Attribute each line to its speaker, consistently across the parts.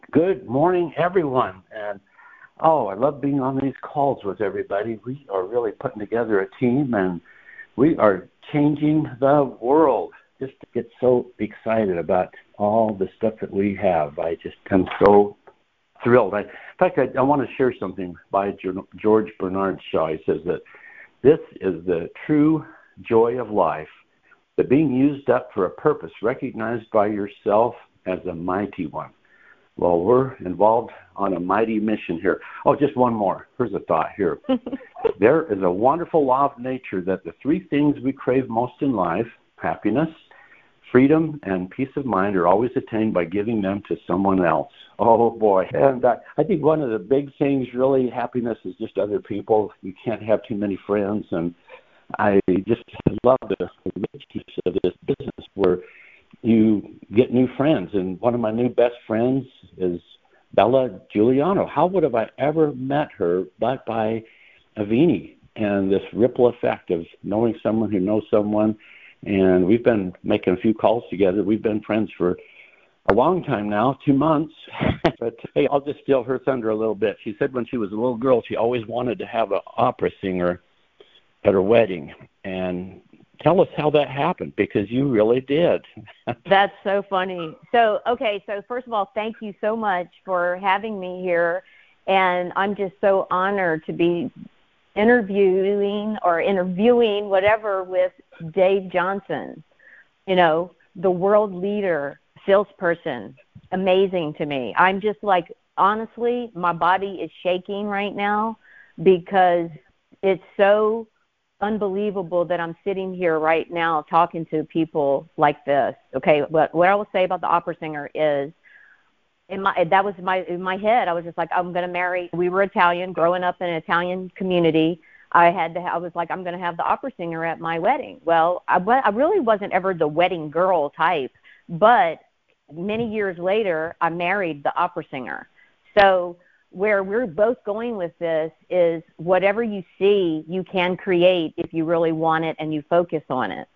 Speaker 1: Good morning, everyone. And I love being on these calls with everybody. We are really putting together a team, and we are changing the world. Just to get so excited about all the stuff that we have. I just am so thrilled. In fact, I want to share something by George Bernard Shaw. He says that this is the true joy of life, the being used up for a purpose recognized by yourself as a mighty one. Well, we're involved on a mighty mission here. Oh, just one more. Here's a thought here. There is a wonderful law of nature that the three things we crave most in life, happiness, freedom, and peace of mind, are always attained by giving them to someone else. Oh, boy. And I think one of the big things, really, happiness is just other people. You can't have too many friends. And I just love the richness of this business where you get new friends. And one of my new best friends is Bella Giuliano. How would have I ever met her but by Avini and this ripple effect of knowing someone who knows someone? And we've been making a few calls together. We've been friends for a long time now, 2 months. But hey, I'll just steal her thunder a little bit. She said when she was a little girl, she always wanted to have an opera singer at her wedding. And tell us how that happened, because you really did.
Speaker 2: That's so funny. So first of all, thank you so much for having me here. And I'm just so honored to be interviewing whatever with Dave Johnson, the world leader, salesperson. Amazing to me. I'm just like, honestly, my body is shaking right now because it's so unbelievable that I'm sitting here right now talking to people like this. Okay, what I will say about the opera singer is, in my head, I was just like, I'm going to marry. We were Italian, growing up in an Italian community. I was like, I'm going to have the opera singer at my wedding. Well, I really wasn't ever the wedding girl type, but many years later, I married the opera singer. So where we're both going with this is whatever you see, you can create if you really want it and you focus on it.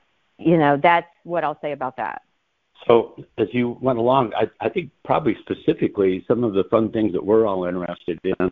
Speaker 2: That's what I'll say about that.
Speaker 1: So as you went along, I think probably specifically some of the fun things that we're all interested in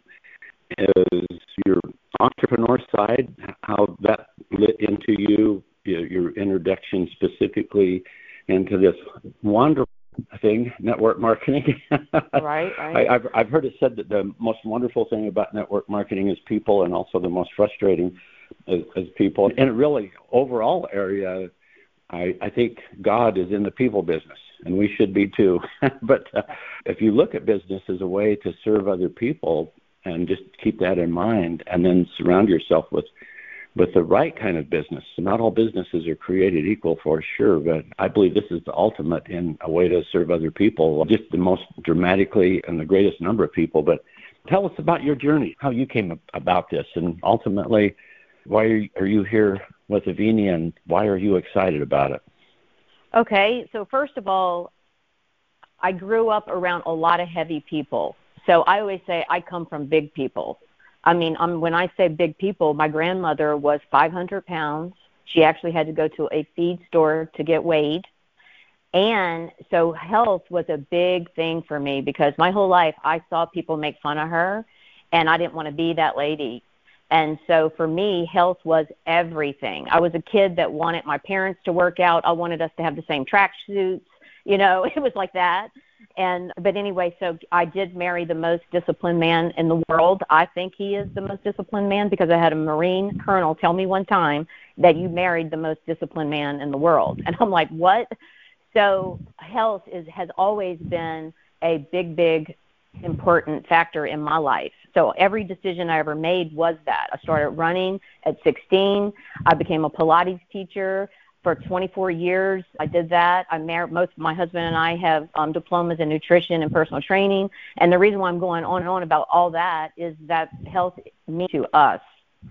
Speaker 1: is your entrepreneur side, how that lit into you, your introduction specifically into this wonderful thing, network marketing.
Speaker 2: Right.
Speaker 1: I've heard it said that the most wonderful thing about network marketing is people, and also the most frustrating is people. In a really overall area, I think God is in the people business, and we should be too. But if you look at business as a way to serve other people, and just keep that in mind, and then surround yourself with the right kind of business. Not all businesses are created equal, for sure, but I believe this is the ultimate in a way to serve other people, just the most dramatically and the greatest number of people. But tell us about your journey, how you came about this, and ultimately, why are you here with Avini, and why are you excited about it?
Speaker 2: Okay, so first of all, I grew up around a lot of heavy people. So I always say I come from big people. I mean, when I say big people, my grandmother was 500 pounds. She actually had to go to a feed store to get weighed. And so health was a big thing for me because my whole life I saw people make fun of her, and I didn't want to be that lady. And so for me, health was everything. I was a kid that wanted my parents to work out. I wanted us to have the same track suits. It was like that. But anyway, so I did marry the most disciplined man in the world. I think he is the most disciplined man because I had a Marine colonel tell me one time that you married the most disciplined man in the world. And I'm like, what? So health has always been a big, important factor in my life. So every decision I ever made was that. I started running at 16. I became a Pilates teacher. For 24 years, I did that. My husband and I have diplomas in nutrition and personal training. And the reason why I'm going on and on about all that is that health means to us.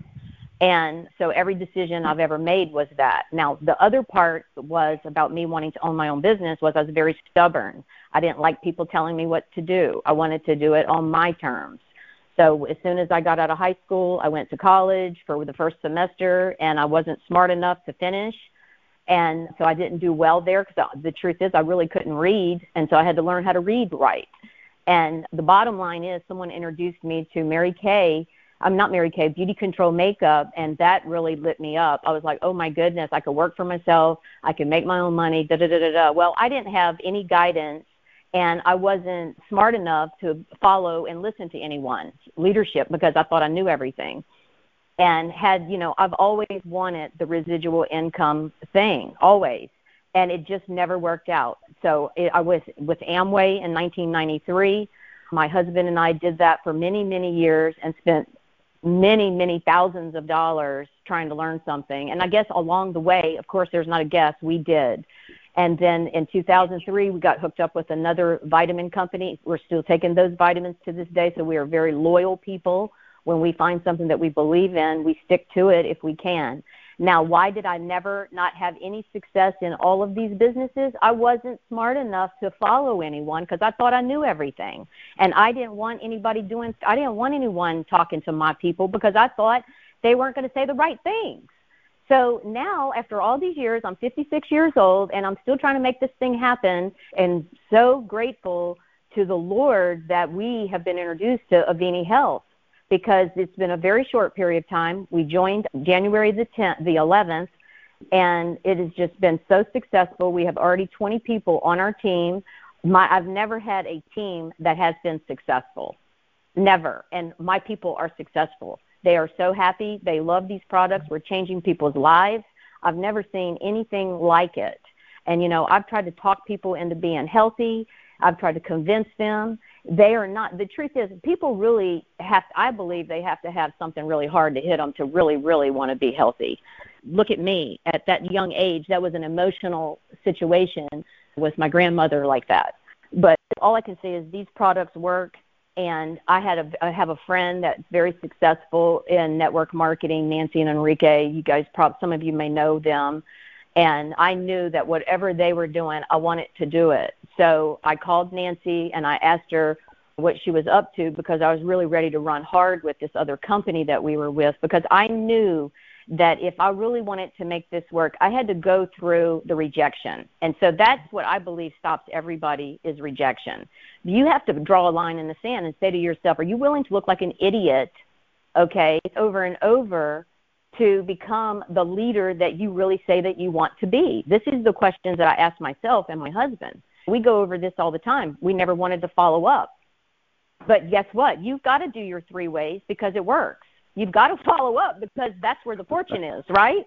Speaker 2: And so every decision I've ever made was that. Now, the other part was about me wanting to own my own business was I was very stubborn. I didn't like people telling me what to do. I wanted to do it on my terms. So as soon as I got out of high school, I went to college for the first semester, and I wasn't smart enough to finish. And so I didn't do well there because the truth is I really couldn't read, and so I had to learn how to read right. And the bottom line is someone introduced me to Mary Kay. I'm not Mary Kay, Beauty Control Makeup, and that really lit me up. I was like, oh, my goodness, I could work for myself. I can make my own money, da-da-da-da-da. Well, I didn't have any guidance, and I wasn't smart enough to follow and listen to anyone's leadership because I thought I knew everything. And I've always wanted the residual income thing, always, and it just never worked out. So I was with Amway in 1993. My husband and I did that for many, many years and spent many, many thousands of dollars trying to learn something. And I guess along the way, of course, there's not a guess, we did. And then in 2003, we got hooked up with another vitamin company. We're still taking those vitamins to this day, so we are very loyal people. When we find something that we believe in, we stick to it if we can. Now, why did I never not have any success in all of these businesses? I wasn't smart enough to follow anyone because I thought I knew everything. And I didn't want anyone talking to my people because I thought they weren't going to say the right things. So now, after all these years, I'm 56 years old, and I'm still trying to make this thing happen, and so grateful to the Lord that we have been introduced to Avini Health, because it's been a very short period of time. We joined January the 11th, and it has just been so successful. We have already 20 people on our team. I've never had a team that has been successful, never, and my people are successful. They are so happy. They love these products. We're changing people's lives. I've never seen anything like it. And, I've tried to talk people into being healthy. I've tried to convince them. They are not. The truth is, people really I believe they have to have something really hard to hit them to really, really want to be healthy. Look at me. At that young age, that was an emotional situation with my grandmother like that. But all I can say is these products work. And I have a friend that's very successful in network marketing, Nancy and Enrique. You guys, some of you may know them. And I knew that whatever they were doing, I wanted to do it. So I called Nancy and I asked her what she was up to because I was really ready to run hard with this other company that we were with, because I knew that if I really wanted to make this work, I had to go through the rejection. And so that's what I believe stops everybody is rejection. You have to draw a line in the sand and say to yourself, are you willing to look like an idiot, okay, over and over to become the leader that you really say that you want to be? This is the questions that I ask myself and my husband. We go over this all the time. We never wanted to follow up. But guess what? You've got to do your 3 ways because it works. You've got to follow up because that's where the fortune is, right?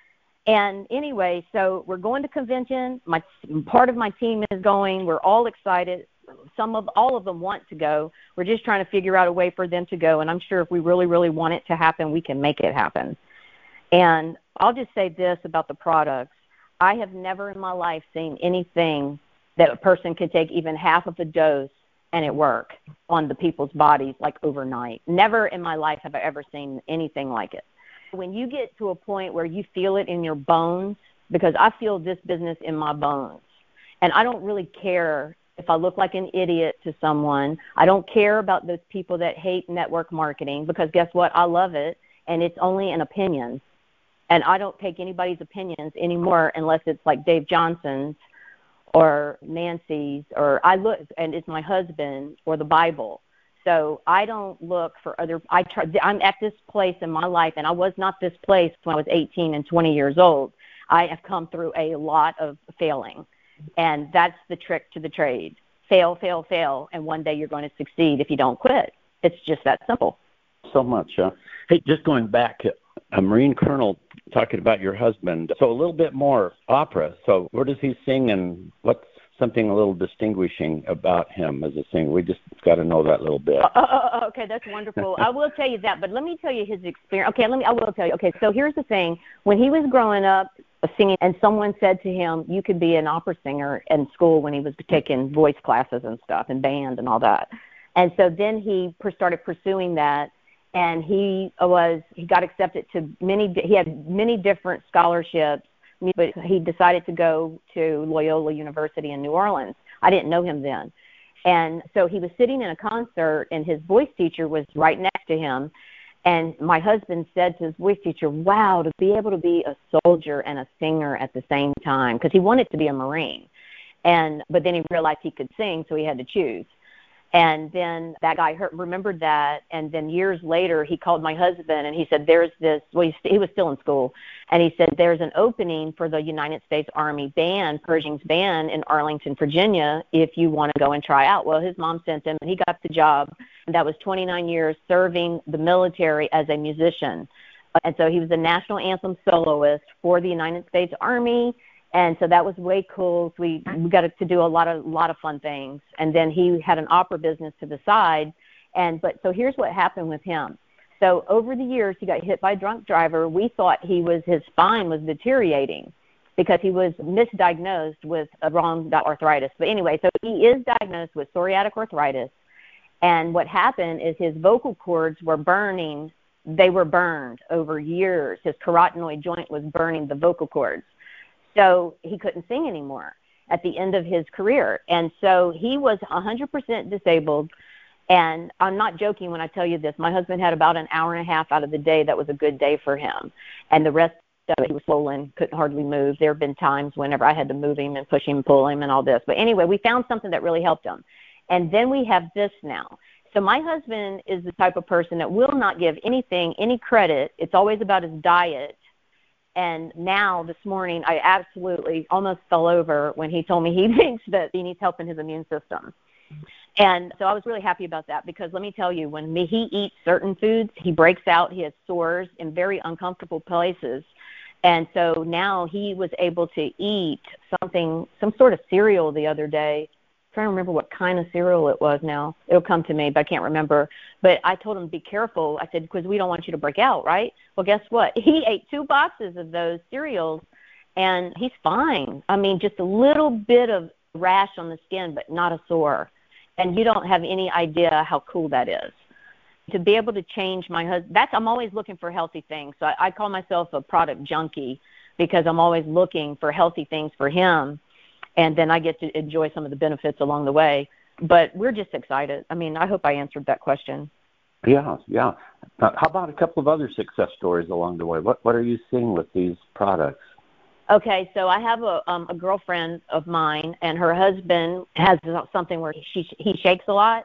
Speaker 2: And anyway, so we're going to convention. Part of my team is going. We're all excited. All of them want to go. We're just trying to figure out a way for them to go. And I'm sure if we really, really want it to happen, we can make it happen. And I'll just say this about the products. I have never in my life seen anything that a person could take even half of a dose and it work on the people's bodies like overnight. Never in my life have I ever seen anything like it. When you get to a point where you feel it in your bones, because I feel this business in my bones, and I don't really care if I look like an idiot to someone. I don't care about those people that hate network marketing, because guess what? I love it, and it's only an opinion. And I don't take anybody's opinions anymore unless it's like Dave Johnson's or Nancy's, or and it's my husband or the Bible. So I don't look for I'm at this place in my life, and I was not this place when I was 18 and 20 years old. I have come through a lot of failing, and that's the trick to the trade. Fail, fail, fail, and one day you're going to succeed if you don't quit. It's just that simple.
Speaker 1: So much. Hey, just going back, a Marine Colonel talking about your husband. So a little bit more opera. So where does he sing, and what's something a little distinguishing about him as a singer? We just got to know that little bit.
Speaker 2: Okay, that's wonderful. I will tell you that, but let me tell you his experience. Okay, I will tell you. Okay, so here's the thing. When he was growing up singing, and someone said to him, you could be an opera singer in school when he was taking voice classes and stuff, and band and all that. And so then he started pursuing that. And he got accepted to he had many different scholarships, but he decided to go to Loyola University in New Orleans. I didn't know him then. And so he was sitting in a concert, and his voice teacher was right next to him. And my husband said to his voice teacher, wow, to be able to be a soldier and a singer at the same time, because he wanted to be a Marine. But then he realized he could sing, so he had to choose. And then that guy remembered that, and then years later, he called my husband, and he said, there's this, well, he was still in school, and he said, there's an opening for the United States Army band, Pershing's band in Arlington, Virginia, if you want to go and try out. Well, his mom sent him, and he got the job, and that was 29 years serving the military as a musician. And so he was a national anthem soloist for the United States Army. And so that was way cool. So we got to do a lot of fun things. And then he had an opera business to the side. So here's what happened with him. So over the years, he got hit by a drunk driver. We thought his spine was deteriorating because he was misdiagnosed with rheumatoid arthritis. But anyway, so he is diagnosed with psoriatic arthritis. And what happened is his vocal cords were burning. They were burned over years. His carotenoid joint was burning the vocal cords. So he couldn't sing anymore at the end of his career. And so he was 100% disabled. And I'm not joking when I tell you this. My husband had about an hour and a half out of the day that was a good day for him. And the rest of it, he was swollen, couldn't hardly move. There have been times whenever I had to move him and push him, pull him, and all this. But anyway, we found something that really helped him. And then we have this now. So my husband is the type of person that will not give anything any credit. It's always about his diet. And now this morning, I absolutely almost fell over when he told me he thinks that he needs help in his immune system. And so I was really happy about that because let me tell you, when he eats certain foods, he breaks out, he has sores in very uncomfortable places. And so now he was able to eat some sort of cereal the other day. I'm trying to remember what kind of cereal it was now. It'll come to me, but I can't remember. But I told him, be careful. I said, because we don't want you to break out, right? Well, guess what? He ate 2 boxes of those cereals, and he's fine. I mean, just a little bit of rash on the skin, but not a sore. And you don't have any idea how cool that is. To be able to change my husband, I'm always looking for healthy things. So I call myself a product junkie because I'm always looking for healthy things for him. And then I get to enjoy some of the benefits along the way. But we're just excited. I mean, I hope I answered that question.
Speaker 1: Yeah. How about a couple of other success stories along the way? What are you seeing with these products?
Speaker 2: Okay, so I have a girlfriend of mine, and her husband has something where he shakes a lot.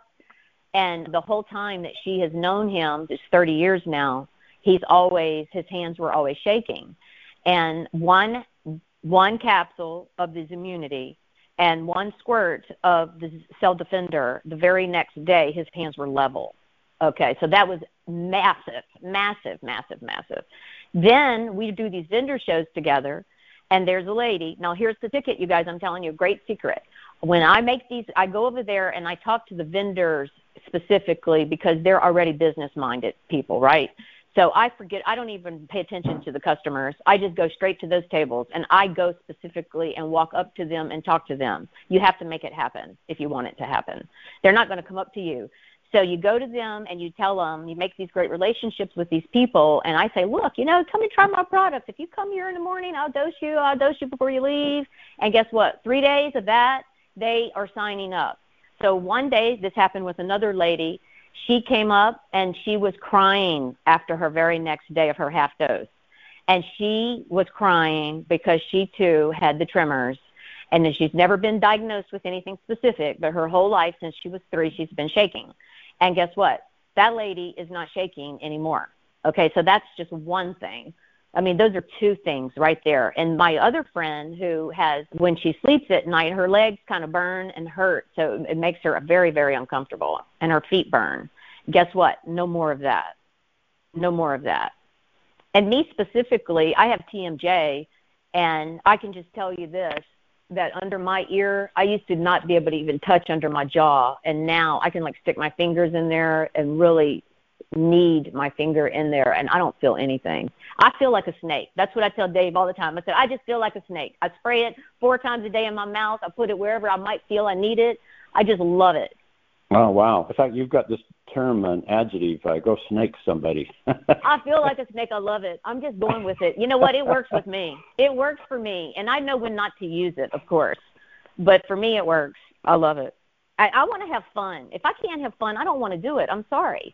Speaker 2: And the whole time that she has known him, it's 30 years now, his hands were always shaking. And one capsule of the Immunity and 1 squirt of the Cell Defender, the very next day, his hands were level. Okay, so that was massive. Then we do these vendor shows together, and there's a lady. Now, here's the ticket, you guys. I'm telling you a great secret. When I make these, I go over there and I talk to the vendors specifically because they're already business-minded people, right? So I don't even pay attention to the customers. I just go straight to those tables, and I go specifically and walk up to them and talk to them. You have to make it happen if you want it to happen. They're not going to come up to you. So you go to them and you tell them, you make these great relationships with these people, and I say, look, come and try my products. If you come here in the morning, I'll dose you before you leave. And guess what? 3 days of that, they are signing up. So one day, this happened with another lady. She came up and she was crying after her very next day of her half dose. And she was crying because she too had the tremors. And then she's never been diagnosed with anything specific, but her whole life since she was 3, she's been shaking. And guess what? That lady is not shaking anymore. Okay, so that's just one thing. I mean, those are 2 things right there. And my other friend who has, when she sleeps at night, her legs kind of burn and hurt. So it makes her very, very uncomfortable. And her feet burn. Guess what? No more of that. No more of that. And me specifically, I have TMJ, and I can just tell you this, that under my ear, I used to not be able to even touch under my jaw. And now I can stick my fingers in there and really knead my finger in there, and I don't feel anything. I feel like a snake. That's what I tell Dave all the time. I said, I just feel like a snake. I spray it 4 times a day in my mouth. I put it wherever I might feel I need it. I just love it.
Speaker 1: Oh, wow. In fact, you've got this term, an adjective, go snake somebody.
Speaker 2: I feel like a snake. I love it. I'm just going with it. You know what? It works with me. It works for me. And I know when not to use it, of course. But for me, it works. I love it. I want to have fun. If I can't have fun, I don't want to do it. I'm sorry.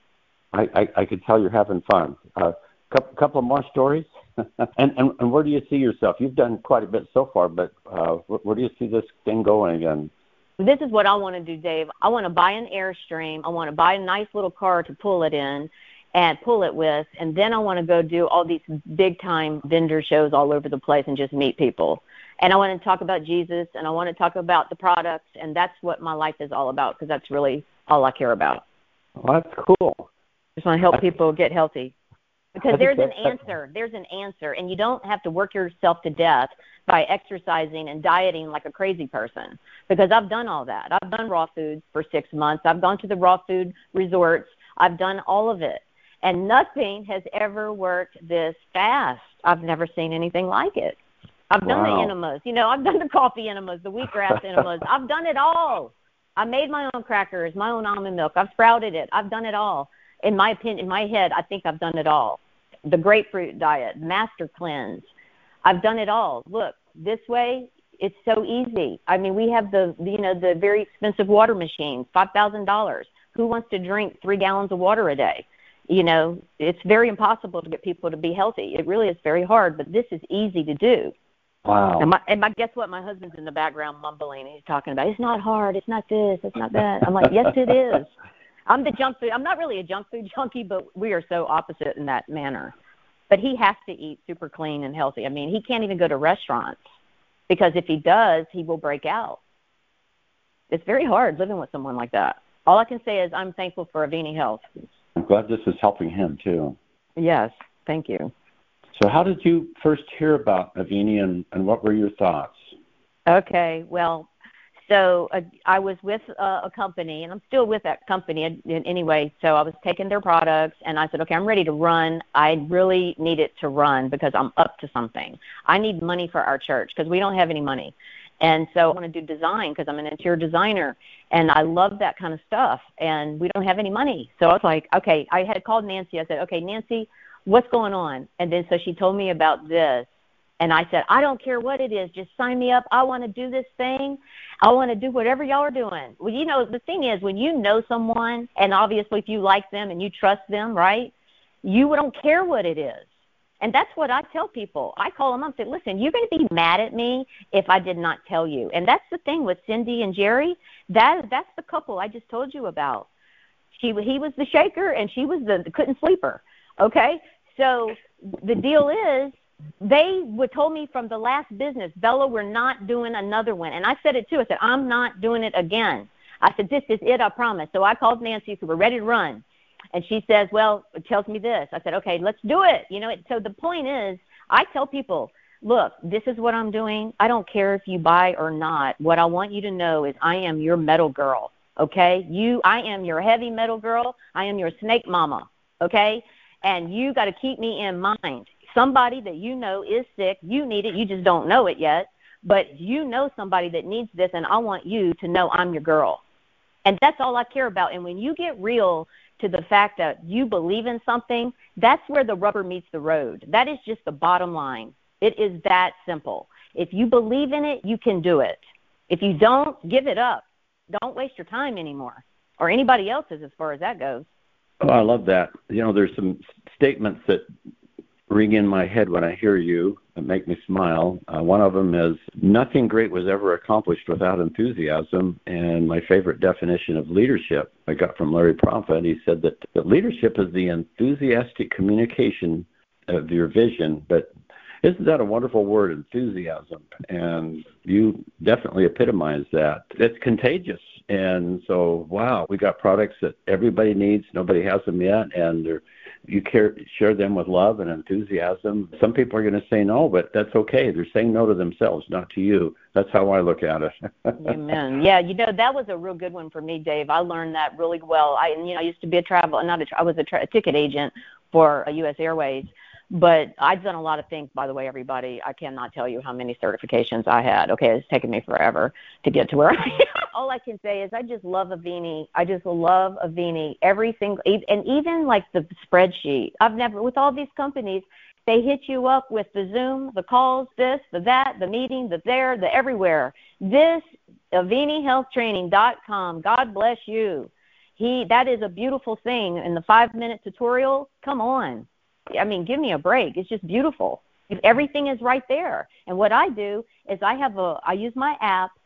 Speaker 1: I could tell you're having fun. Couple of more stories. and where do you see yourself? You've done quite a bit so far, but where do you see this thing going again?
Speaker 2: This is what I want to do, Dave. I want to buy an Airstream. I want to buy a nice little car to pull it in and pull it with, and then I want to go do all these big-time vendor shows all over the place and just meet people. And I want to talk about Jesus, and I want to talk about the products, and that's what my life is all about, because that's really all I care about.
Speaker 1: Well, that's cool.
Speaker 2: Just want to help people get healthy. Because there's an answer. There's an answer, and you don't have to work yourself to death by exercising and dieting like a crazy person, because I've done all that. I've done raw foods for 6 months. I've gone to the raw food resorts. I've done all of it, and nothing has ever worked this fast. I've never seen anything like it. I've done the enemas. I've done the coffee enemas, the wheatgrass enemas. I've done it all. I made my own crackers, my own almond milk. I've sprouted it. I've done it all. In my opinion, in my head, I think I've done it all. The grapefruit diet, master cleanse. I've done it all. Look, this way, it's so easy. I mean, we have the very expensive water machines, $5,000. Who wants to drink 3 gallons of water a day? It's very impossible to get people to be healthy. It really is very hard, but this is easy to do.
Speaker 1: Wow.
Speaker 2: And guess what? My husband's in the background mumbling. He's talking about, it's not hard, it's not this, it's not that. I'm like, yes, it is. I'm the junk food. I'm not really a junk food junkie, but we are so opposite in that manner. But he has to eat super clean and healthy. I mean, he can't even go to restaurants, because if he does, he will break out. It's very hard living with someone like that. All I can say is I'm thankful for Avini Health.
Speaker 1: I'm glad this is helping him, too.
Speaker 2: Yes, thank you.
Speaker 1: So how did you first hear about Avini, and what were your thoughts?
Speaker 2: Okay, well, so I was with a company, and I'm still with that company anyway. So I was taking their products, and I said, okay, I'm ready to run. I really need it to run because I'm up to something. I need money for our church because we don't have any money. And so I want to do design because I'm an interior designer, and I love that kind of stuff, and we don't have any money. So I was like, okay, I had called Nancy. I said, okay, Nancy, what's going on? And then so she told me about this. And I said, I don't care what it is. Just sign me up. I want to do this thing. I want to do whatever y'all are doing. Well, the thing is, when you know someone, and obviously if you like them and you trust them, right, you don't care what it is. And that's what I tell people. I call them up and say, listen, you're going to be mad at me if I did not tell you. And that's the thing with Cindy and Jerry. That's the couple I just told you about. He was the shaker, and she was the couldn't sleeper. Okay? So the deal is, they told me from the last business, Bella, we're not doing another one. And I said it too. I said, I'm not doing it again. I said, this is it, I promise. So I called Nancy, so we're ready to run. And she says, well, it tells me this. I said, okay, let's do it. So the point is, I tell people, look, this is what I'm doing. I don't care if you buy or not. What I want you to know is I am your metal girl, okay? I am your heavy metal girl. I am your snake mama, okay? And you got to keep me in mind. Somebody that you know is sick, you need it, you just don't know it yet, but you know somebody that needs this, and I want you to know I'm your girl. And that's all I care about. And when you get real to the fact that you believe in something, that's where the rubber meets the road. That is just the bottom line. It is that simple. If you believe in it, you can do it. If you don't, give it up. Don't waste your time anymore, or anybody else's as far as that goes.
Speaker 1: Oh, I love that. There's some statements that ring in my head when I hear you and make me smile. One of them is, nothing great was ever accomplished without enthusiasm. And my favorite definition of leadership I got from Larry Prophet. He said that leadership is the enthusiastic communication of your vision. But isn't that a wonderful word, enthusiasm? And you definitely epitomize that. It's contagious. And so, wow, we got products that everybody needs. Nobody has them yet. And you share them with love and enthusiasm. Some people are going to say no, but that's okay. They're saying no to themselves, not to you. That's how I look at it.
Speaker 2: Amen. Yeah, that was a real good one for me, Dave. I learned that really well. I used to be I was a ticket agent for U.S. Airways. But I've done a lot of things, by the way, everybody. I cannot tell you how many certifications I had. Okay, it's taken me forever to get to where I am. All I can say is I just love Avini. I just love Avini. And even like the spreadsheet. With all these companies, they hit you up with the Zoom, the calls, this, the that, the meeting, the there, the everywhere. This, AviniHealthTraining.com. God bless you. That is a beautiful thing. And the 5-minute tutorial, come on. I mean, give me a break. It's just beautiful. Everything is right there. And what I do is I use my app.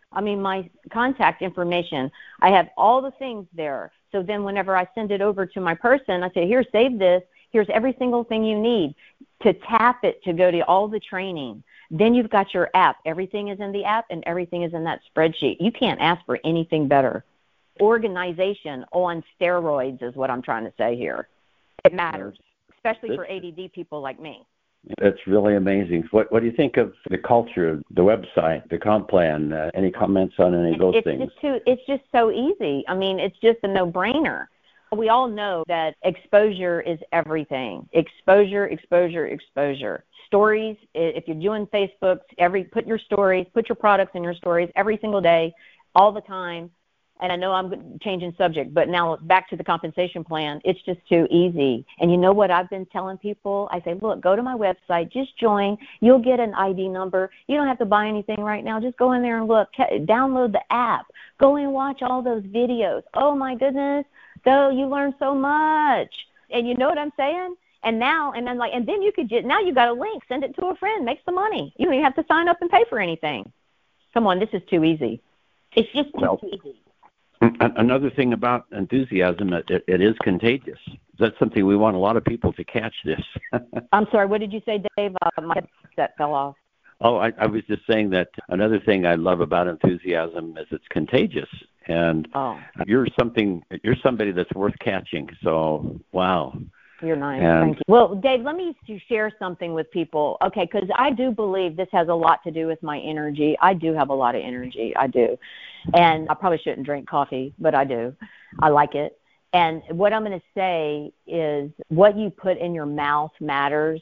Speaker 2: I mean, my contact information, I have all the things there. So then whenever I send it over to my person, I say, here, save this. Here's every single thing you need to tap it to go to all the training. Then you've got your app. Everything is in the app and everything is in that spreadsheet. You can't ask for anything better. Organization on steroids is what I'm trying to say here. It matters, especially for ADD people like me.
Speaker 1: That's really amazing. What do you think of the culture, the website, the comp plan? Any comments on any of those things?
Speaker 2: It's just so easy. I mean, it's just a no-brainer. We all know that exposure is everything. Exposure, exposure, exposure. Stories, if you're doing Facebook, put your stories, put your products in your stories every single day, all the time. And I know I'm changing subject, but now back to the compensation plan. It's just too easy. And you know what I've been telling people? I say, look, go to my website, just join. You'll get an ID number. You don't have to buy anything right now. Just go in there and look. Download the app. Go and watch all those videos. Oh, my goodness. So you learn so much. And you know what I'm saying? And then you could now you got a link. Send it to a friend. Make some money. You don't even have to sign up and pay for anything. Come on, this is too easy. It's just too easy.
Speaker 1: Another thing about enthusiasm, it is contagious. That's something we want a lot of people to catch this.
Speaker 2: I'm sorry, what did you say, Dave? My headset fell off.
Speaker 1: Oh, I was just saying that another thing I love about enthusiasm is it's contagious. And you're somebody that's worth catching. So, wow.
Speaker 2: You're nice. Thank you. Well, Dave, let me share something with people. Okay, because I do believe this has a lot to do with my energy. I do have a lot of energy. I do. And I probably shouldn't drink coffee, but I do. I like it. And what I'm going to say is what you put in your mouth matters.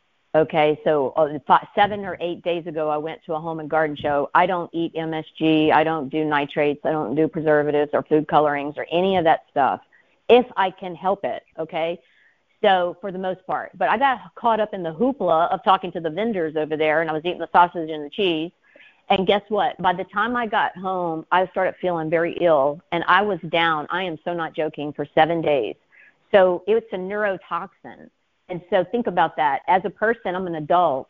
Speaker 2: Okay, so 7 or 8 days ago, I went to a home and garden show. I don't eat MSG. I don't do nitrates. I don't do preservatives or food colorings or any of that stuff if I can help it, okay? So for the most part. But I got caught up in the hoopla of talking to the vendors over there, and I was eating the sausage and the cheese. And guess what? By the time I got home, I started feeling very ill, and I was down. I am so not joking, for 7 days. So it's a neurotoxin. And so think about that. As a person, I'm an adult,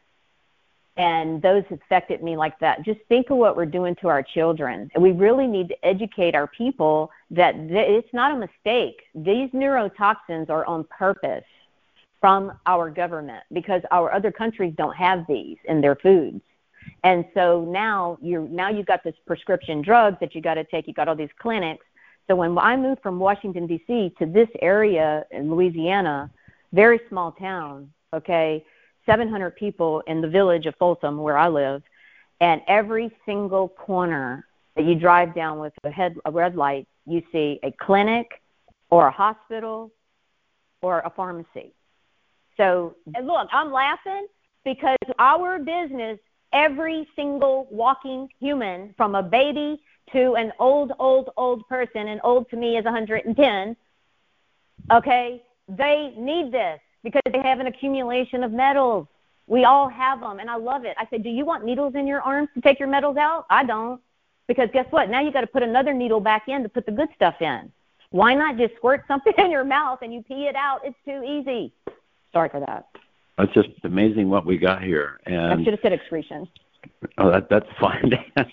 Speaker 2: and those affected me like that. Just think of what we're doing to our children. And we really need to educate our people that it's not a mistake. These neurotoxins are on purpose from our government because our other countries don't have these in their foods. And so now you've got this prescription drugs that you got to take. You got all these clinics. So when I moved from Washington, D.C. to this area in Louisiana, very small town, okay, 700 people in the village of Folsom where I live, and every single corner that you drive down with a red light, you see a clinic or a hospital or a pharmacy. So, and look, I'm laughing because our business, every single walking human, from a baby to an old person, and old to me is 110, okay, they need this because they have an accumulation of metals. We all have them, and I love it. I said, do you want needles in your arms to take your metals out? I don't. Because guess what? Now you got to put another needle back in to put the good stuff in. Why not just squirt something in your mouth and you pee it out? It's too easy. Sorry for that.
Speaker 1: It's just amazing what we got here. And
Speaker 2: I should have said excretion.
Speaker 1: Oh, that's fine.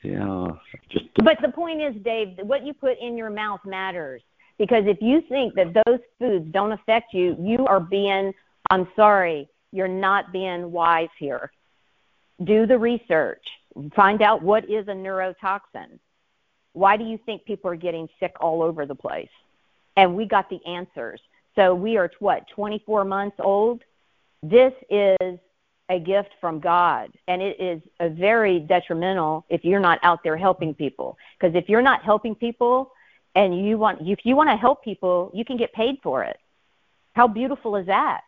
Speaker 2: But the point is, Dave, what you put in your mouth matters. Because if you think that those foods don't affect you, you are being, I'm sorry, you're not being wise here. Do the research. Find out what is a neurotoxin. Why do you think people are getting sick all over the place? And we got the answers. So we are, 24 months old? This is a gift from God, and it is a very detrimental if you're not out there helping people. Because if you're not helping people, and if you want to help people, you can get paid for it. How beautiful is that?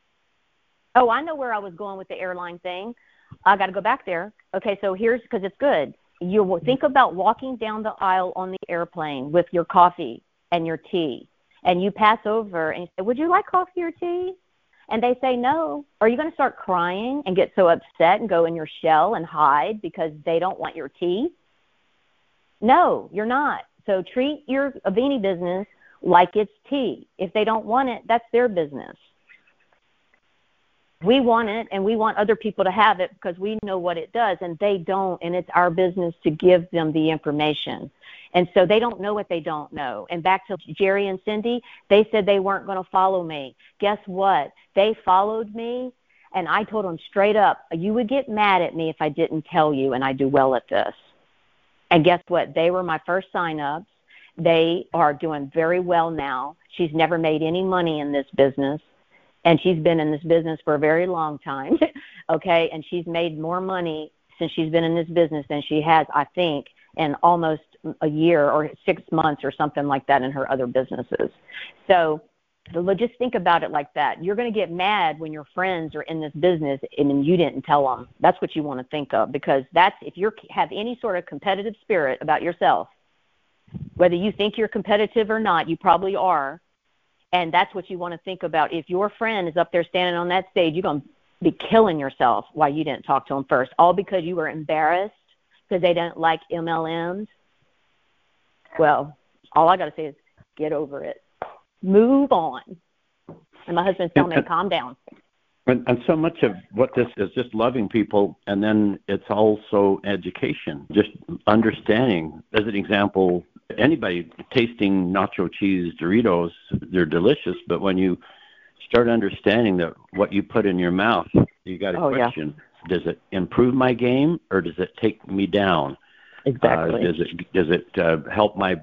Speaker 2: Oh, I know where I was going with the airline thing. I got to go back there. Okay, so here's, because it's good. You will think about walking down the aisle on the airplane with your coffee and your tea, and you pass over and you say, would you like coffee or tea? And they say no. Are you going to start crying and get so upset and go in your shell and hide because they don't want your tea? No, you're not. So treat your Avini business like it's tea. If they don't want it, that's their business. we want it, and we want other people to have it because we know what it does, and they don't, and it's our business to give them the information. And so they don't know what they don't know. And back to Jerry and Cindy, they said they weren't going to follow me. Guess what? They followed me, and I told them straight up, you would get mad at me if I didn't tell you, and I do well at this. And guess what? They were my first sign-ups. They are doing very well now. She's never made any money in this business, and she's been in this business for a very long time, okay? And she's made more money since she's been in this business than she has, I think, in almost a year or 6 months or something like that in her other businesses. So just think about it like that. You're going to get mad when your friends are in this business and you didn't tell them. That's what you want to think of, because that's, if you have any sort of competitive spirit about yourself, whether you think you're competitive or not, you probably are. And that's what you want to think about. If your friend is up there standing on that stage, you're going to be killing yourself why you didn't talk to them first, all because you were embarrassed because they didn't like MLMs. Well, all I got to say is get over it. Move on. And my husband's telling me, calm down.
Speaker 1: And so much of what this is just loving people, and then it's also education, just understanding. As an example, anybody tasting nacho cheese Doritos, they're delicious, but when you start understanding that what you put in your mouth, you got a question. Yeah. Does it improve my game, or does it take me down?
Speaker 2: Exactly.
Speaker 1: Does it help my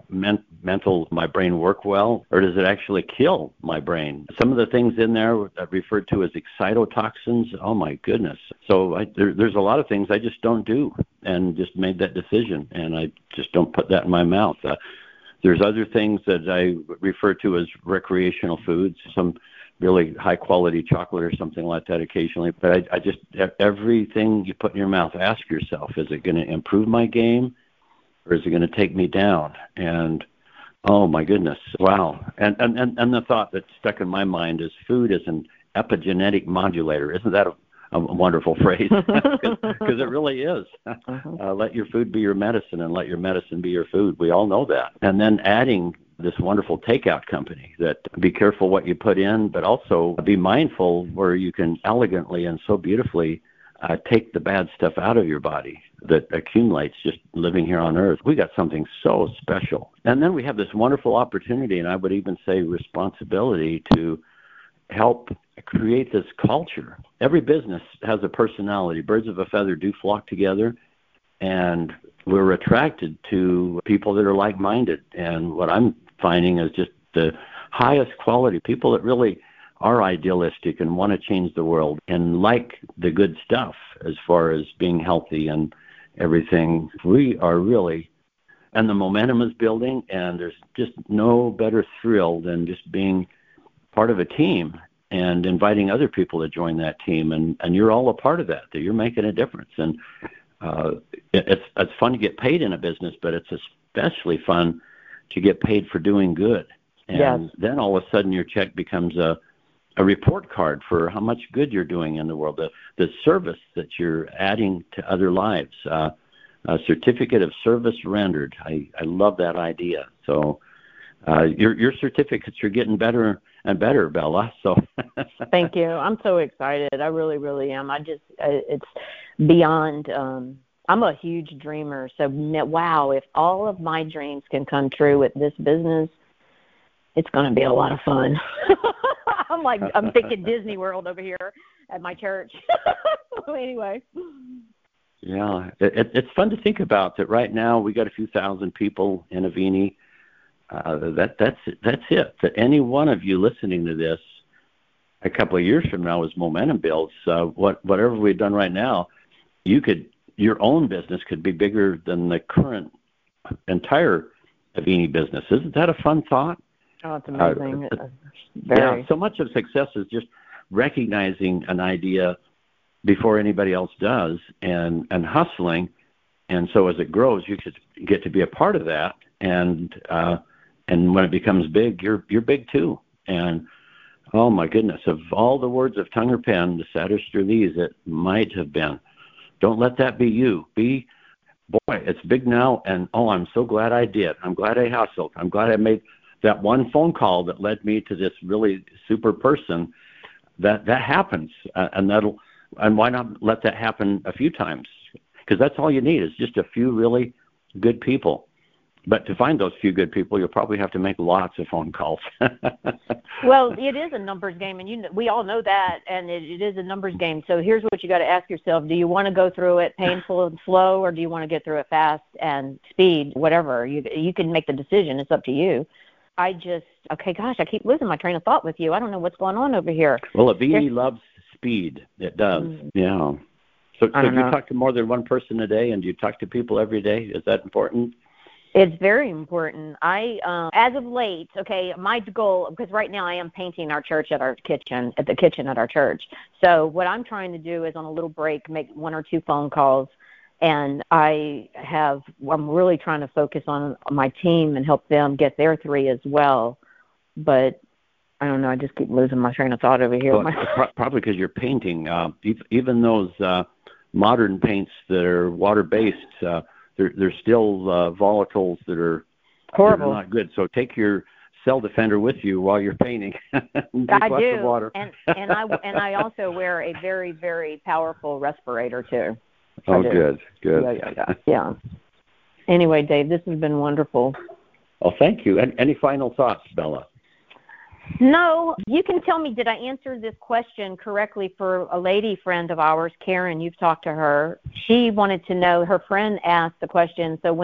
Speaker 1: my brain work well, or does it actually kill my brain? Some of the things in there referred to as excitotoxins. Oh my goodness! So there's a lot of things I just don't do, and just made that decision, and I just don't put that in my mouth. There's other things that I refer to as recreational foods. Some really high quality chocolate or something like that occasionally. But I just, everything you put in your mouth, ask yourself, is it going to improve my game, or is it going to take me down? And oh my goodness, wow. And the thought that stuck in my mind is food is an epigenetic modulator. Isn't that a wonderful phrase? Because it really is. Let your food be your medicine, and let your medicine be your food. We all know that. And then adding this wonderful takeout company, that be careful what you put in, but also be mindful where you can elegantly and so beautifully take the bad stuff out of your body that accumulates just living here on earth. We got something so special. And then we have this wonderful opportunity, and I would even say responsibility, to help create this culture. Every business has a personality. Birds of a feather do flock together, and we're attracted to people that are like-minded. And what I'm finding is just the highest quality people that really are idealistic and want to change the world and like the good stuff as far as being healthy and everything. We are really, and the momentum is building, and there's just no better thrill than just being part of a team and inviting other people to join that team. And you're all a part of that you're making a difference. And it's fun to get paid in a business, but it's especially fun to get paid for doing good. And then all of a sudden your check becomes a report card for how much good you're doing in the world, the service that you're adding to other lives, a certificate of service rendered. I love that idea. So your certificates are getting better and better, Bella. So
Speaker 2: thank you. I'm so excited. I really, really am. It's beyond. I'm a huge dreamer. So wow, if all of my dreams can come true with this business, it's going to be a lot of fun. I'm thinking Disney World over here at my church. Anyway.
Speaker 1: Yeah, it's fun to think about that. Right now we got a few thousand people in Avini. That's it. That any one of you listening to this a couple of years from now, as momentum builds, whatever we've done right now, your own business could be bigger than the current entire Avini business. Isn't that a fun thought?
Speaker 2: Oh, it's amazing.
Speaker 1: Yeah, so much of success is just recognizing an idea before anybody else does, and hustling. And so as it grows, you should get to be a part of that. And when it becomes big, you're big too. And oh my goodness, of all the words of tongue or pen, the saddest are these that might have been. Don't let that be you. Boy, it's big now, and I'm so glad I did. I'm glad I hustled. I'm glad I made that one phone call that led me to this really super person. that happens, and why not let that happen a few times? Because that's all you need is just a few really good people. But to find those few good people, you'll probably have to make lots of phone calls.
Speaker 2: Well, it is a numbers game, and we all know that, and it is a numbers game. So here's what you got to ask yourself. Do you want to go through it painful and slow, or do you want to get through it fast and speed, whatever? You can make the decision. It's up to you. I keep losing my train of thought with you. I don't know what's going on over here.
Speaker 1: Well, a beanie loves speed. It does, yeah. So do you talk to more than one person a day, and do you talk to people every day? Is that important?
Speaker 2: It's very important. As of late, my goal, because right now I am painting our church at the kitchen at our church. So what I'm trying to do is on a little break, make 1 or 2 phone calls. And I'm really trying to focus on my team and help them get their 3 as well. But I don't know. I just keep losing my train of thought over here.
Speaker 1: Well, probably because you're painting. Even those modern paints that are water-based, there's still volatiles that are
Speaker 2: horrible,
Speaker 1: not good. So take your Cell Defender with you while you're painting.
Speaker 2: I do, water. and I also wear a very, very powerful respirator too.
Speaker 1: Oh, good.
Speaker 2: Yeah. Anyway, Dave, this has been wonderful.
Speaker 1: Well, thank you. And any final thoughts, Bella?
Speaker 2: No, you can tell me, did I answer this question correctly for a lady friend of ours, Karen? You've talked to her. She wanted to know, her friend asked the question, so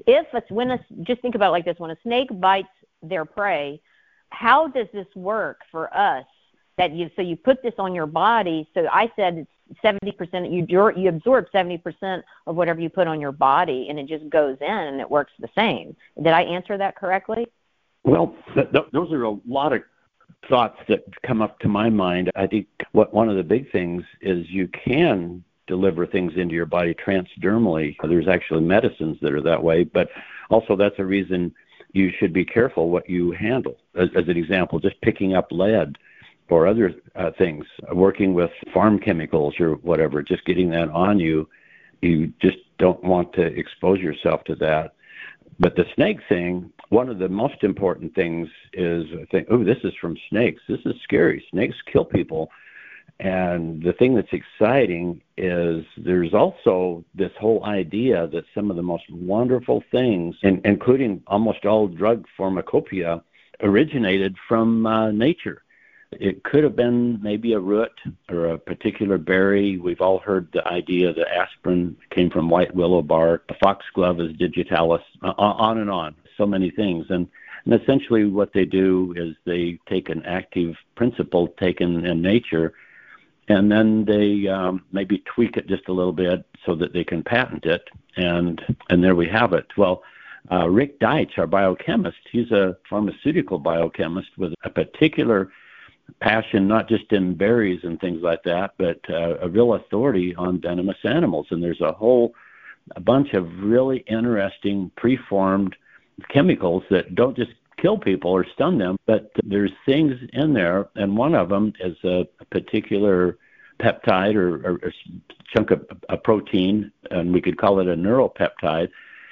Speaker 2: just think about it like this, when a snake bites their prey, how does this work for us? So you put this on your body, so I said it's 70%, you absorb 70% of whatever you put on your body, and it just goes in and it works the same. Did I answer that correctly?
Speaker 1: Well, those are a lot of thoughts that come up to my mind. I think one of the big things is you can deliver things into your body transdermally. There's actually medicines that are that way, but also that's a reason you should be careful what you handle. As an example, just picking up lead or other things, working with farm chemicals or whatever, just getting that on you, you just don't want to expose yourself to that. But the snake thing, one of the most important things is, this is from snakes. This is scary. Snakes kill people. And the thing that's exciting is there's also this whole idea that some of the most wonderful things, including almost all drug pharmacopoeia, originated from nature. It could have been maybe a root or a particular berry. We've all heard the idea that aspirin came from white willow bark. Foxglove is digitalis, on and on. So many things. And essentially what they do is they take an active principle taken in nature, and then they maybe tweak it just a little bit so that they can patent it. And there we have it. Well, Rick Deitch, our biochemist, he's a pharmaceutical biochemist with a particular passion, not just in berries and things like that, but a real authority on venomous animals. And there's a bunch of really interesting preformed chemicals that don't just kill people or stun them, but there's things in there, and one of them is a particular peptide or a chunk of a protein, and we could call it a neuropeptide.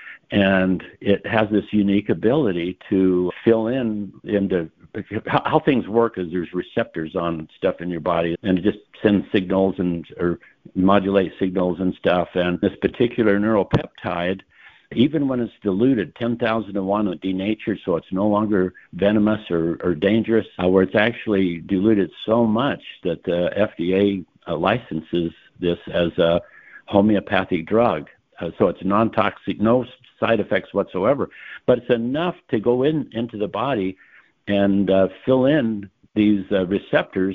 Speaker 1: And it has this unique ability to fill into how things work. Is there's receptors on stuff in your body, and it just sends signals or modulates signals and stuff. And this particular neuropeptide, even when it's diluted 10,000 to 1 denatured, so it's no longer venomous or dangerous, where it's actually diluted so much that the FDA licenses this as a homeopathic drug. So it's non-toxic, no side effects whatsoever, but it's enough to go into the body and fill in these receptors,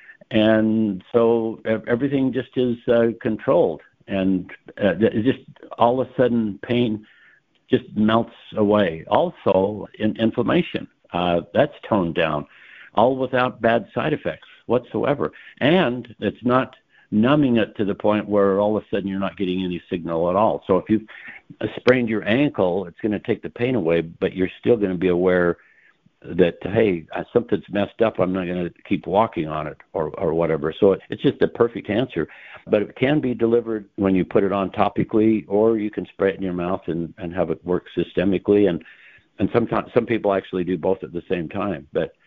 Speaker 1: and so everything just is controlled, and just all of a sudden pain just melts away. Also, inflammation, that's toned down, all without bad side effects whatsoever, and it's not numbing it to the point where all of a sudden you're not getting any signal at all. So if you've sprained your ankle, it's going to take the pain away, but you're still going to be aware that, hey, something's messed up, I'm not going to keep walking on it or whatever. So it's just the perfect answer. But it can be delivered when you put it on topically, or you can spray it in your mouth and have it work systemically. And sometimes some people actually do both at the same time. But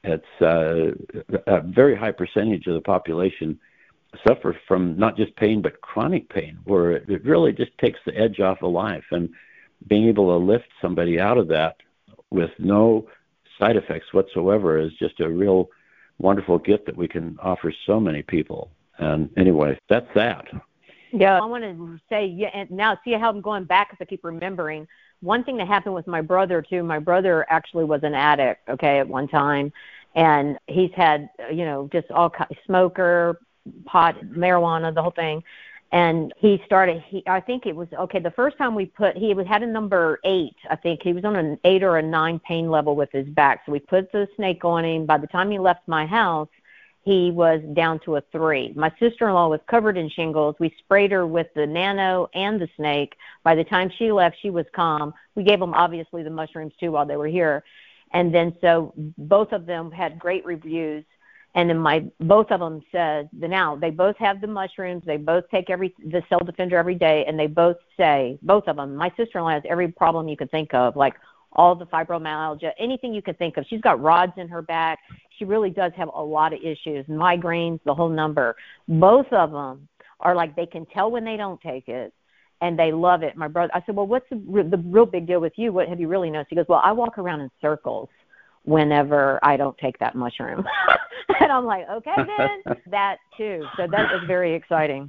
Speaker 1: It's a very high percentage of the population suffer from not just pain, but chronic pain, where it really just takes the edge off of life. And being able to lift somebody out of that with no side effects whatsoever is just a real wonderful gift that we can offer so many people. And anyway, that's that.
Speaker 2: Yeah, I want to say, yeah, and now see how I'm going back because I keep remembering. One thing that happened with my brother, too, my brother actually was an addict, okay, at one time. And he's had, just all kinds, smoker, pot, marijuana, the whole thing. And I think it was, the first time he had a number 8. I think he was on an 8 or a 9 pain level with his back. So we put the snake on him. By the time he left my house, he was down to a 3. My sister-in-law was covered in shingles. We sprayed her with the nano and the snake. By the time she left, she was calm. We gave them, obviously, the mushrooms, too, while they were here. And then so both of them had great reviews. And then both of them said, now they both have the mushrooms. They both take the Cell Defender every day. And they both say, both of them, my sister-in-law has every problem you could think of, like all the fibromyalgia, anything you could think of. She's got rods in her back. She really does have a lot of issues, migraines, the whole number. Both of them are like, they can tell when they don't take it, and they love it. My brother, I said, well, what's the real big deal with you? What have you really noticed? He goes, well, I walk around in circles whenever I don't take that mushroom. And I'm like, okay, then that too. So that was very exciting.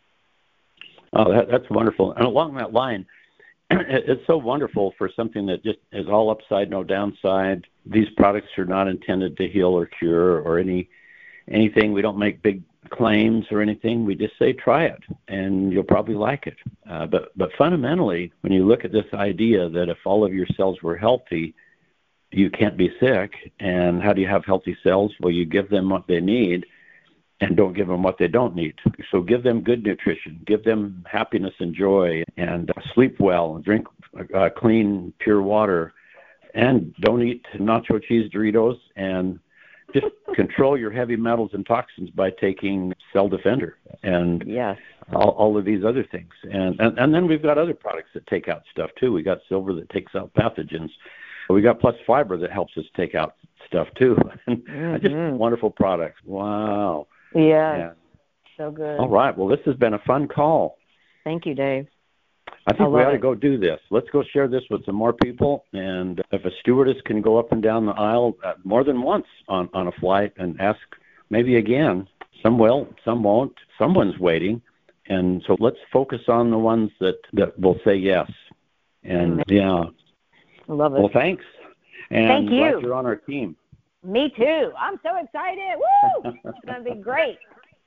Speaker 1: Oh, that's wonderful. And along that line, it's so wonderful for something that just is all upside, no downside. These products are not intended to heal or cure or anything. We don't make big claims or anything. We just say, try it, and you'll probably like it. But fundamentally, when you look at this idea that if all of your cells were healthy, you can't be sick. And how do you have healthy cells? Well, you give them what they need and don't give them what they don't need. So give them good nutrition, give them happiness and joy, and sleep well, and drink clean, pure water, and don't eat nacho cheese Doritos, and just control your heavy metals and toxins by taking Cell Defender and
Speaker 2: yes,
Speaker 1: all of these other things. And then we've got other products that take out stuff too. We got silver that takes out pathogens. We got Plus Fiber that helps us take out stuff too. And just wonderful products. Wow.
Speaker 2: Yeah. So good.
Speaker 1: All right. Well, this has been a fun call.
Speaker 2: Thank you, Dave.
Speaker 1: I think we ought to go do this. Let's go share this with some more people. And if a stewardess can go up and down the aisle more than once on a flight and ask maybe again, some will, some won't. Someone's waiting. And so let's focus on the ones that will say yes. And yeah.
Speaker 2: I love it.
Speaker 1: Well, thanks. And
Speaker 2: thank you.
Speaker 1: Glad you're on our team.
Speaker 2: Me too. I'm so excited. Woo! It's going to be great.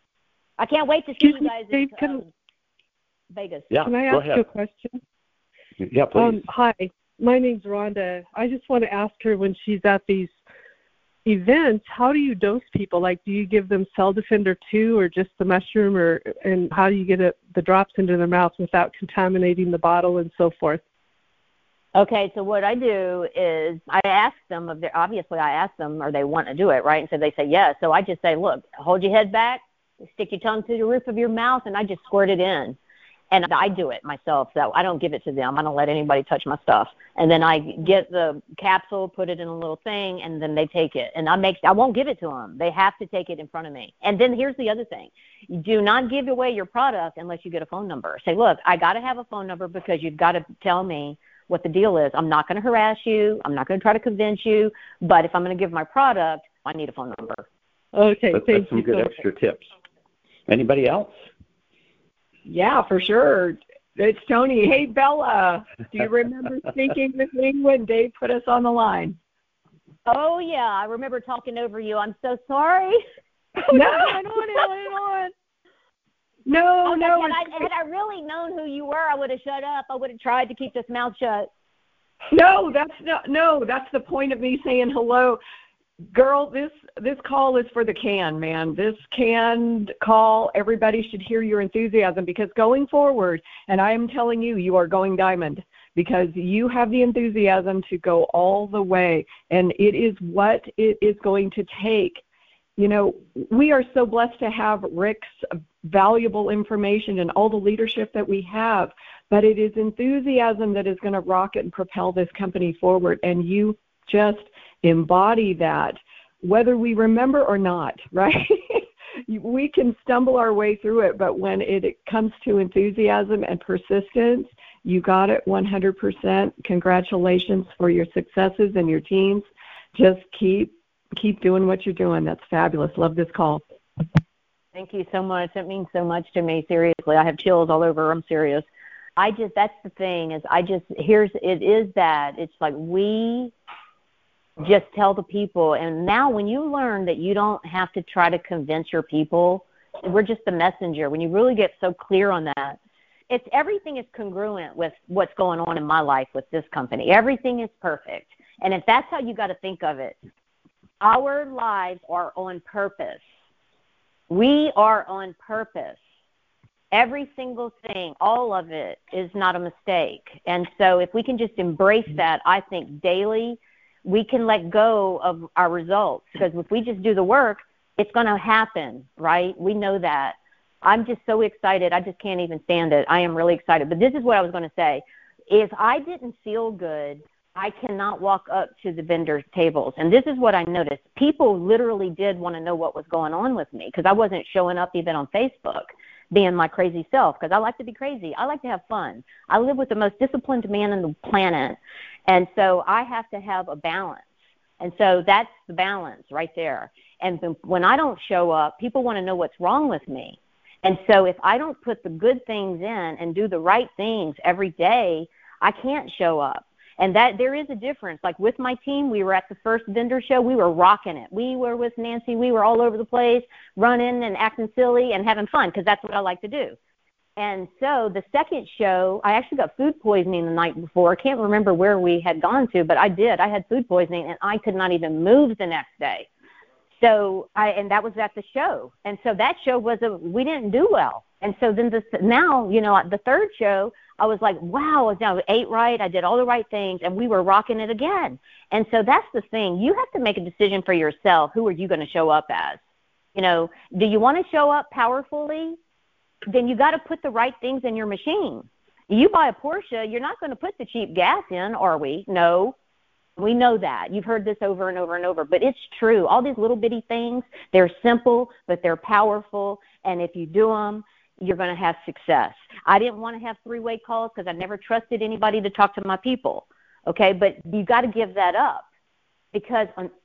Speaker 2: I can't wait to see you guys in Vegas.
Speaker 1: Yeah,
Speaker 3: can I ask you a question?
Speaker 1: Yeah, please.
Speaker 3: Hi, my name's Rhonda. I just want to ask her, when she's at these events, how do you dose people? Like, do you give them Cell Defender 2 or just the mushroom, and how do you get the drops into their mouth without contaminating the bottle and so forth?
Speaker 2: Okay, so what I do is I ask them, obviously I ask them, or they want to do it, right? And so they say yes. So I just say, look, hold your head back, stick your tongue to the roof of your mouth, and I just squirt it in. And I do it myself, so I don't give it to them. I don't let anybody touch my stuff. And then I get the capsule, put it in a little thing, and then they take it. And I won't give it to them. They have to take it in front of me. And then here's the other thing. You do not give away your product unless you get a phone number. Say, look, I got to have a phone number because you've got to tell me what the deal is. I'm not going to harass you. I'm not going to try to convince you. But if I'm going to give my product, I need a phone number.
Speaker 3: Okay,
Speaker 1: that's some good extra tips. Anybody else?
Speaker 4: Yeah, for sure. It's Tony. Hey, Bella, do you remember speaking with me when Dave put us on the line?
Speaker 2: Oh, yeah, I remember talking over you. I'm so sorry.
Speaker 4: No.
Speaker 2: Had I really known who you were, I would have shut up. I would have tried to keep this mouth shut.
Speaker 4: No, that's the point of me saying hello. Girl, this call is for the can, man. This canned call, everybody should hear your enthusiasm, because going forward, and I am telling you, you are going diamond, because you have the enthusiasm to go all the way, and it is what it is going to take. You know, we are so blessed to have Rick's valuable information and all the leadership that we have, but it is enthusiasm that is going to rocket and propel this company forward, and you just embody that. whether we remember or not, right? We can stumble our way through it, but when it comes to enthusiasm and persistence, you got it 100%. Congratulations for your successes and your teams. Just keep doing what you're doing. That's fabulous. Love this call.
Speaker 2: Thank you so much. It means so much to me. Seriously, I have chills all over. I'm serious. That's the thing is it's like we just tell the people. And now when you learn that you don't have to try to convince your people, we're just the messenger. When you really get so clear on that, everything is congruent with what's going on in my life with this company. Everything is perfect. And if that's how you got to think of it, our lives are on purpose. We are on purpose. Every single thing, all of it is not a mistake. And so if we can just embrace that, I think daily, we can let go of our results. Because if we just do the work, it's going to happen, right? We know that. I'm just so excited. I just can't even stand it. I am really excited. But this is what I was going to say. If I didn't feel good, I cannot walk up to the vendors' tables. And this is what I noticed. People literally did want to know what was going on with me because I wasn't showing up even on Facebook, being my crazy self, because I like to be crazy. I like to have fun. I live with the most disciplined man on the planet, and so I have to have a balance. And so that's the balance right there. And when I don't show up, people want to know what's wrong with me. And so if I don't put the good things in and do the right things every day, I can't show up. And that there is a difference. Like with my team, we were at the first vendor show. We were rocking it. We were with Nancy. We were all over the place, running and acting silly and having fun because that's what I like to do. And so the second show, I actually got food poisoning the night before. I can't remember where we had gone to, but I did. I had food poisoning, and I could not even move the next day. So and that was at the show. And so that show we didn't do well. And so then the third show, I was like, wow, I ate right. I did all the right things, and we were rocking it again. And so that's the thing. You have to make a decision for yourself. Who are you going to show up as? Do you want to show up powerfully? Then you got to put the right things in your machine. You buy a Porsche, you're not going to put the cheap gas in, are we? No. We know that. You've heard this over and over and over, but it's true. All these little bitty things, they're simple, but they're powerful, and if you do them, you're going to have success. I didn't want to have three-way calls because I never trusted anybody to talk to my people, okay? But you got to give that up because,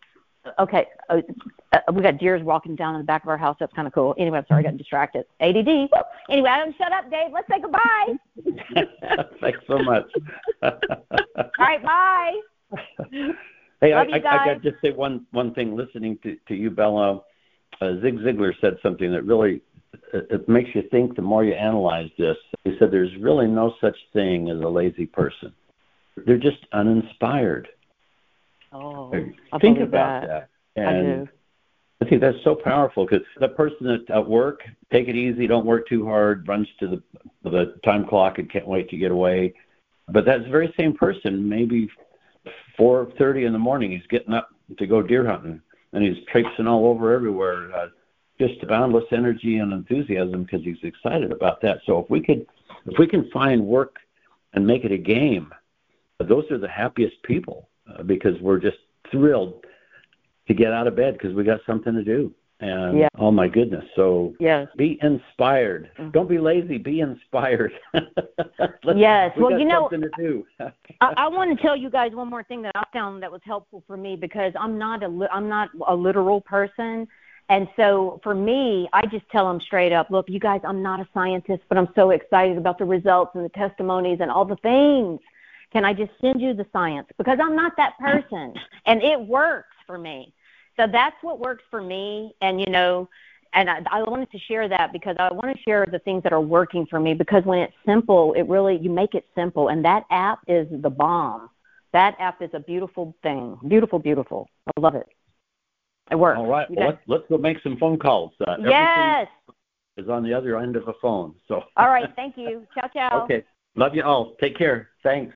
Speaker 2: we got deers walking down in the back of our house. That's kind of cool. Anyway, I'm sorry, I got distracted. ADD. Anyway, shut up, Dave. Let's say goodbye.
Speaker 1: Thanks so much.
Speaker 2: All right, bye.
Speaker 1: Hey, I got to just say one thing. Listening to you, Bella, Zig Ziglar said something that really it makes you think the more you analyze this. He said there's really no such thing as a lazy person. They're just uninspired.
Speaker 2: Oh,
Speaker 1: think about that. And
Speaker 2: I do.
Speaker 1: I think that's so powerful because the person that's at work, take it easy, don't work too hard, runs to the time clock and can't wait to get away. But that very same person, maybe 4:30 in the morning, he's getting up to go deer hunting, and he's traipsing all over everywhere. Just boundless energy and enthusiasm because he's excited about that. So if we can find work and make it a game, those are the happiest people because we're just thrilled to get out of bed because we got something to do. And oh my goodness, so be inspired. Mm-hmm. Don't be lazy. Be inspired.
Speaker 2: Yes,
Speaker 1: well, something to do.
Speaker 2: I want to tell you guys one more thing that I found that was helpful for me because I'm not a literal person. And so for me, I just tell them straight up, look, you guys, I'm not a scientist, but I'm so excited about the results and the testimonies and all the things. Can I just send you the science? Because I'm not that person, and it works for me. So that's what works for me. And, and I wanted to share that because I want to share the things that are working for me because when it's simple, you make it simple. And that app is the bomb. That app is a beautiful thing. Beautiful, beautiful. I love it. It works.
Speaker 1: All right. Well, let's go make some phone calls.
Speaker 2: Yes.
Speaker 1: Is on the other end of a phone. So.
Speaker 2: All right. Thank you. Ciao, ciao.
Speaker 1: Okay. Love you all. Take care. Thanks.